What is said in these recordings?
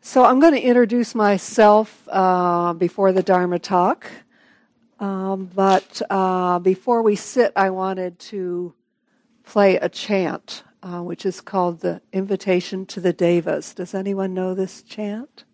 So I'm going to introduce myself before the Dharma talk. But before we sit, I wanted to play a chant, which is called the Invitation to the Devas. Does anyone know this chant?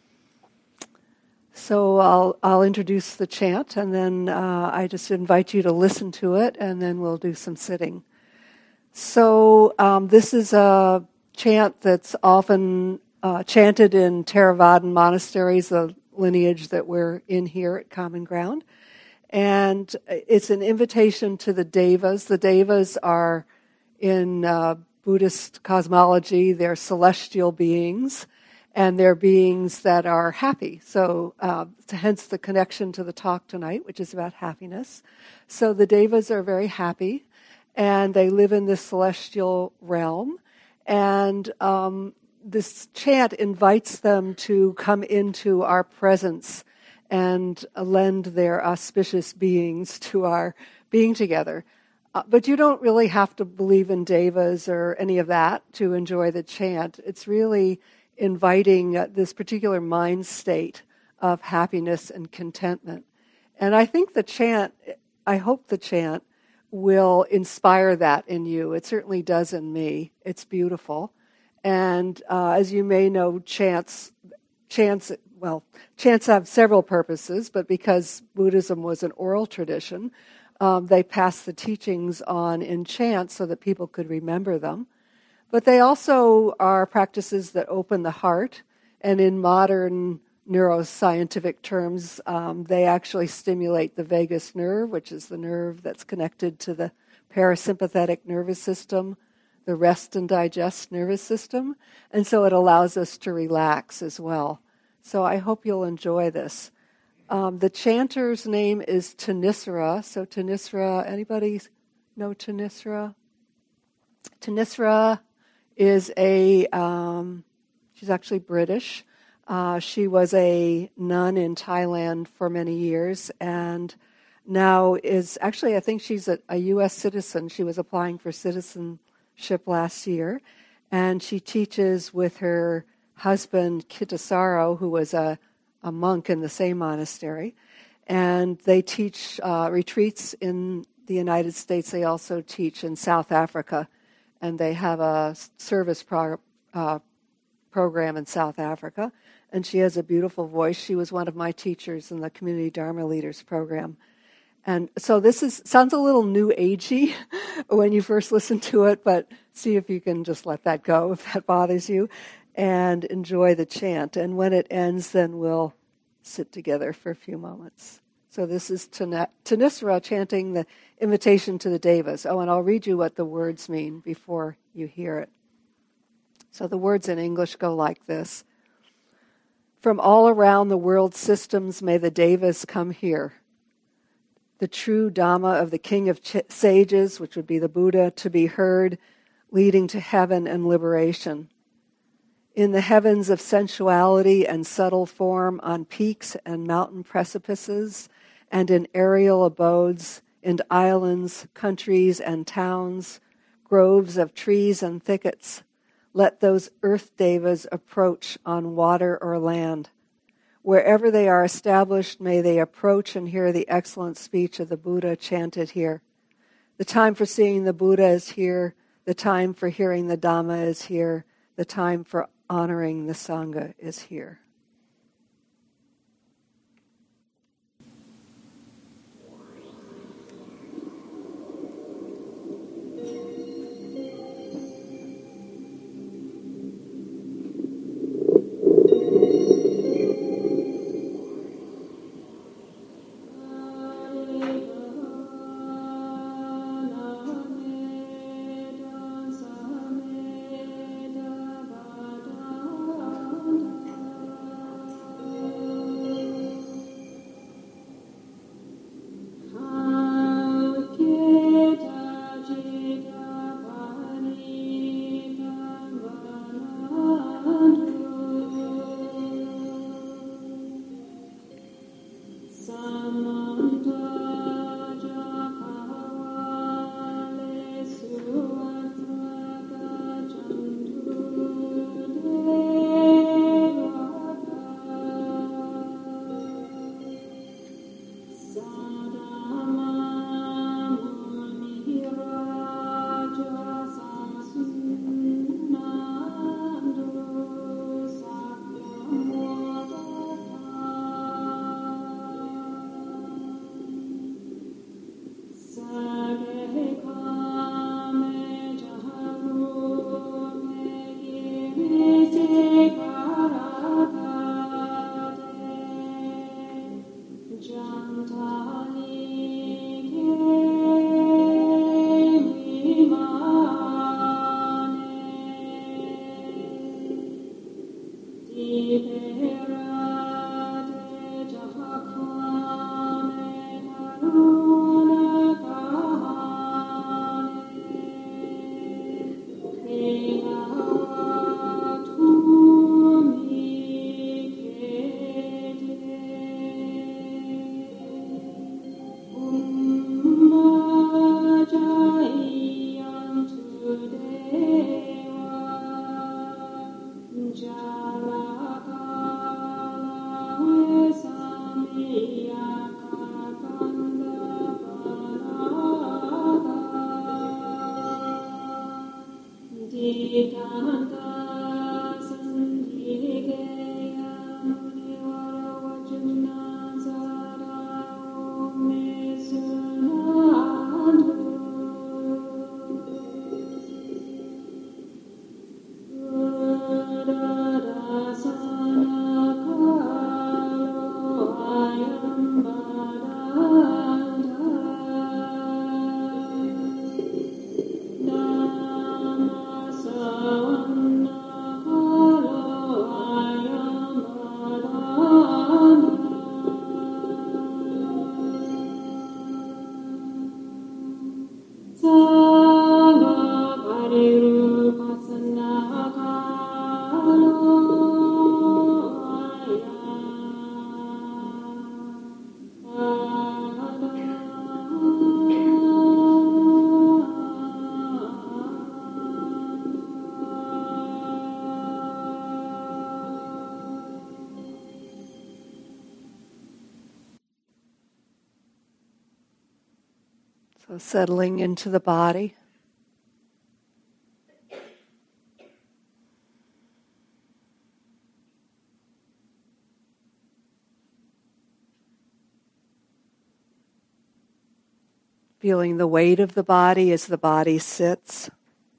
So I'll introduce the chant, and then I just invite you to listen to it, and then we'll do some sitting. So this is a chant that's often chanted in Theravadan monasteries, the lineage that we're in here at Common Ground. And it's an invitation to the devas. The devas are, in Buddhist cosmology, they're celestial beings, and they're beings that are happy. So hence the connection to the talk tonight, which is about happiness. So the devas are very happy, and they live in this celestial realm. And this chant invites them to come into our presence and lend their auspicious beings to our being together. But you don't really have to believe in devas or any of that to enjoy the chant. It's really inviting this particular mind state of happiness and contentment. And I think I hope the chant will inspire that in you. It certainly does in me. It's beautiful. And as you may know, chants have several purposes, but because Buddhism was an oral tradition, they passed the teachings on in chants so that people could remember them. But they also are practices that open the heart, and in modern neuroscientific terms, they actually stimulate the vagus nerve, which is the nerve that's connected to the parasympathetic nervous system, the rest and digest nervous system, and so it allows us to relax as well. So I hope you'll enjoy this. The chanter's name is Thanissara. So Thanissara, anybody know Thanissara? Thanissara is she's actually British. She was a nun in Thailand for many years, and now I think she's a U.S. citizen. She was applying for citizenship last year, and she teaches with her husband Kittisaro, who was a monk in the same monastery, and they teach retreats in the United States. They also teach in South Africa, and they have a service program in South Africa, and she has a beautiful voice. She was one of my teachers in the Community Dharma Leaders program. And so this sounds a little new agey when you first listen to it, but see if you can just let that go if that bothers you, and enjoy the chant. And when it ends, then we'll sit together for a few moments. So this is Thanissara chanting the invitation to the devas. Oh, and I'll read you what the words mean before you hear it. So the words in English go like this. From all around the world systems may the devas come here. The true Dhamma of the King of Sages, which would be the Buddha, to be heard, leading to heaven and liberation. In the heavens of sensuality and subtle form, on peaks and mountain precipices, and in aerial abodes, in islands, countries, and towns, groves of trees and thickets, let those earth devas approach on water or land. Wherever they are established, may they approach and hear the excellent speech of the Buddha chanted here. The time for seeing the Buddha is here. The time for hearing the Dhamma is here. The time for honoring the Sangha is here. So settling into the body. Feeling the weight of the body as the body sits.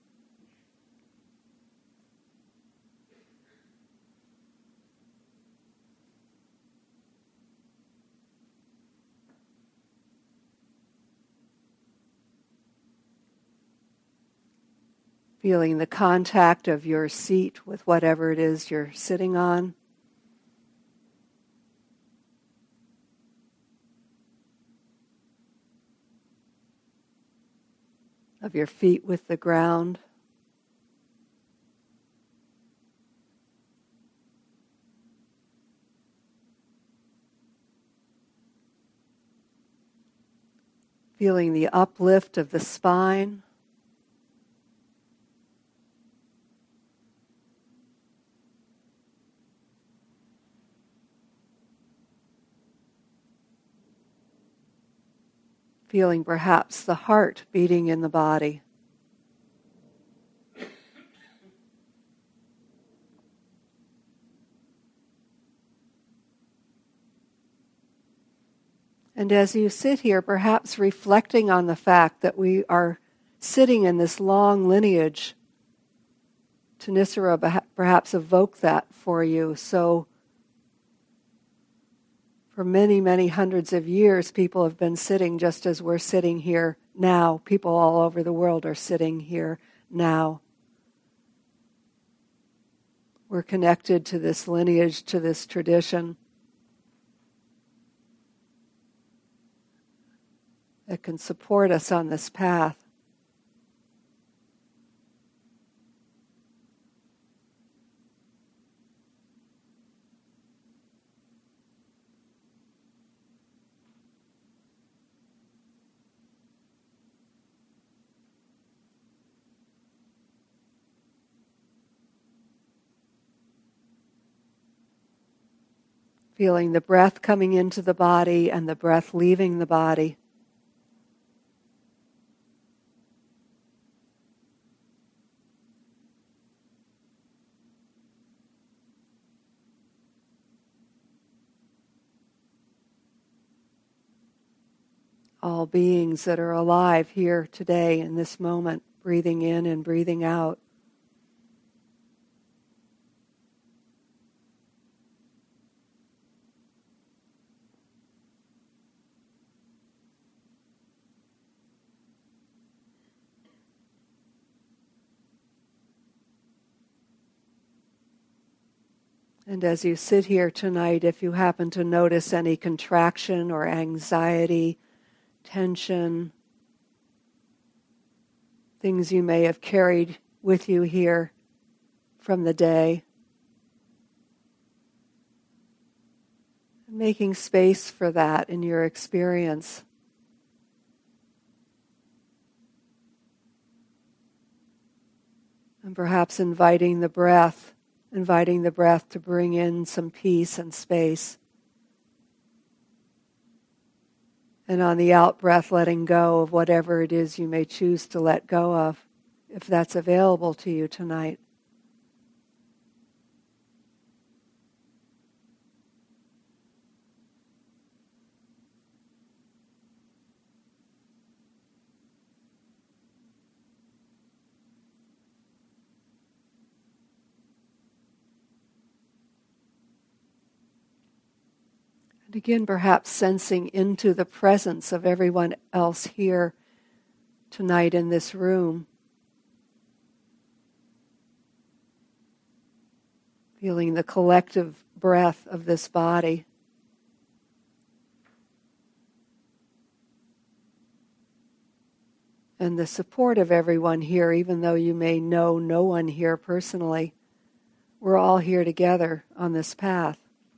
Feeling the contact of your seat with whatever it is you're sitting on. Of your feet with the ground. Feeling the uplift of the spine. Feeling perhaps the heart beating in the body. And as you sit here, perhaps reflecting on the fact that we are sitting in this long lineage, Thanissaro perhaps evoked that for you. So for many, many hundreds of years, people have been sitting just as we're sitting here now. People all over the world are sitting here now. We're connected to this lineage, to this tradition that can support us on this path. Feeling the breath coming into the body and the breath leaving the body. All beings that are alive here today in this moment, breathing in and breathing out. And as you sit here tonight, if you happen to notice any contraction or anxiety, tension, things you may have carried with you here from the day, making space for that in your experience. And perhaps inviting the breath to bring in some peace and space. And on the out breath, letting go of whatever it is you may choose to let go of, if that's available to you tonight. And again, perhaps sensing into the presence of everyone else here tonight in this room. Feeling the collective breath of this body. And the support of everyone here, even though you may know no one here personally. We're all here together on this path.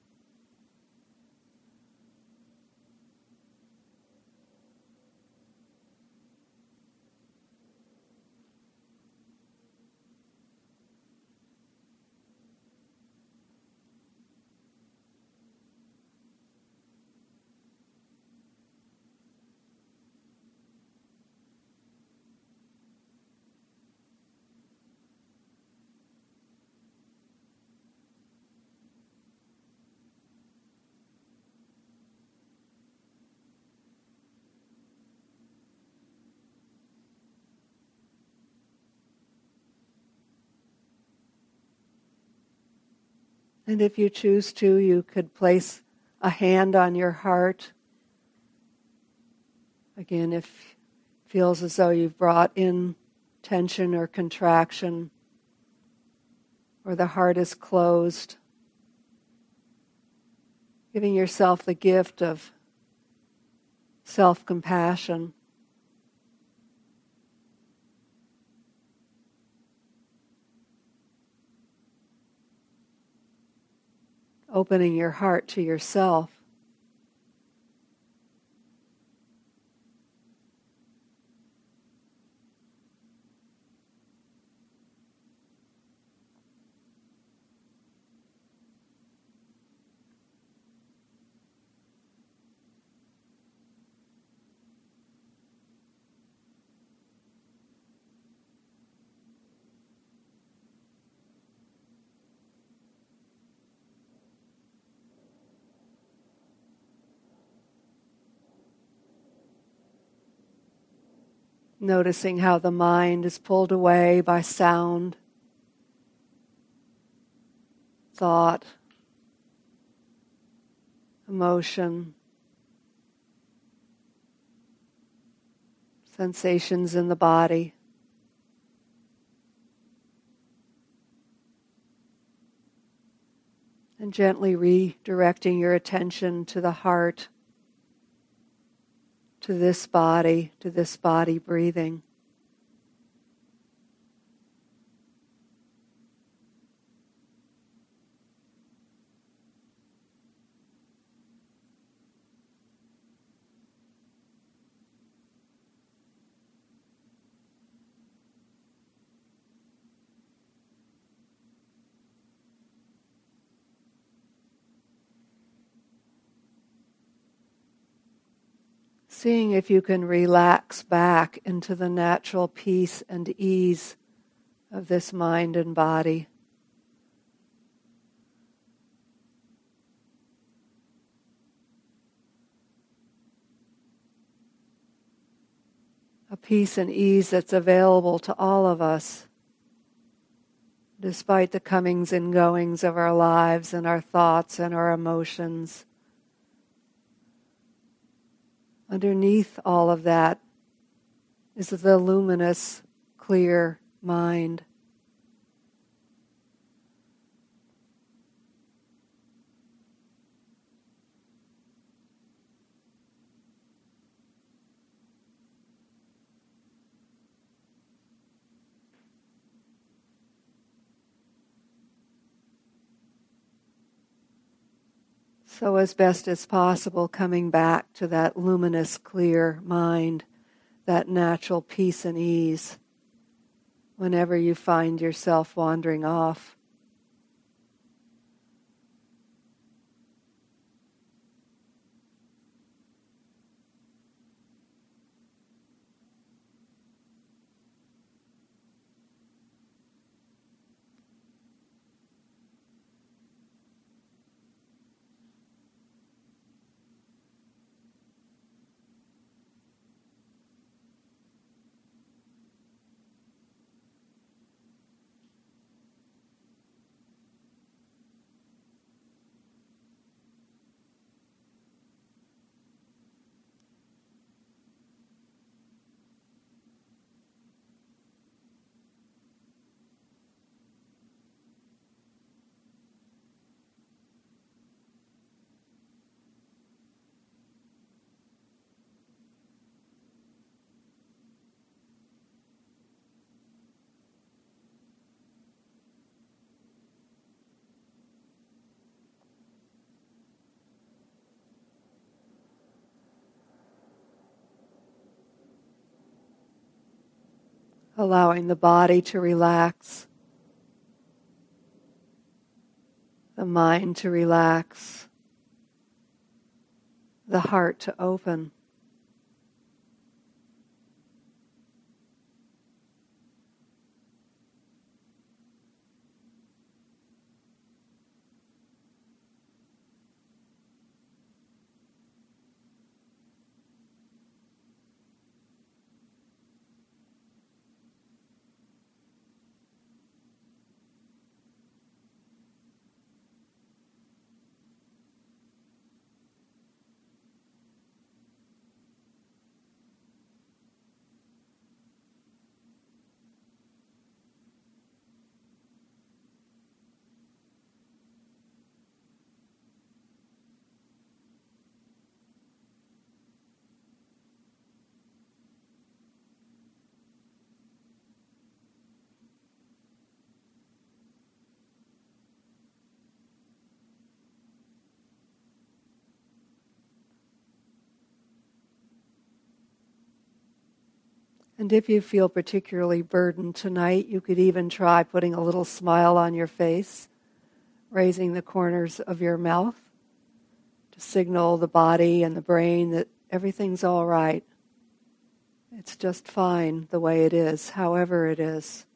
And if you choose to, you could place a hand on your heart. Again, if it feels as though you've brought in tension or contraction, or the heart is closed, giving yourself the gift of self-compassion. Opening your heart to yourself. Noticing how the mind is pulled away by sound, thought, emotion, sensations in the body. And gently redirecting your attention to the heart, to this body breathing. Seeing if you can relax back into the natural peace and ease of this mind and body. A peace and ease that's available to all of us, despite the comings and goings of our lives and our thoughts and our emotions. Underneath all of that is the luminous, clear mind. So as best as possible, coming back to that luminous, clear mind, that natural peace and ease, whenever you find yourself wandering off. Allowing the body to relax, the mind to relax, the heart to open. And if you feel particularly burdened tonight, you could even try putting a little smile on your face, raising the corners of your mouth to signal the body and the brain that everything's all right. It's just fine the way it is, however it is.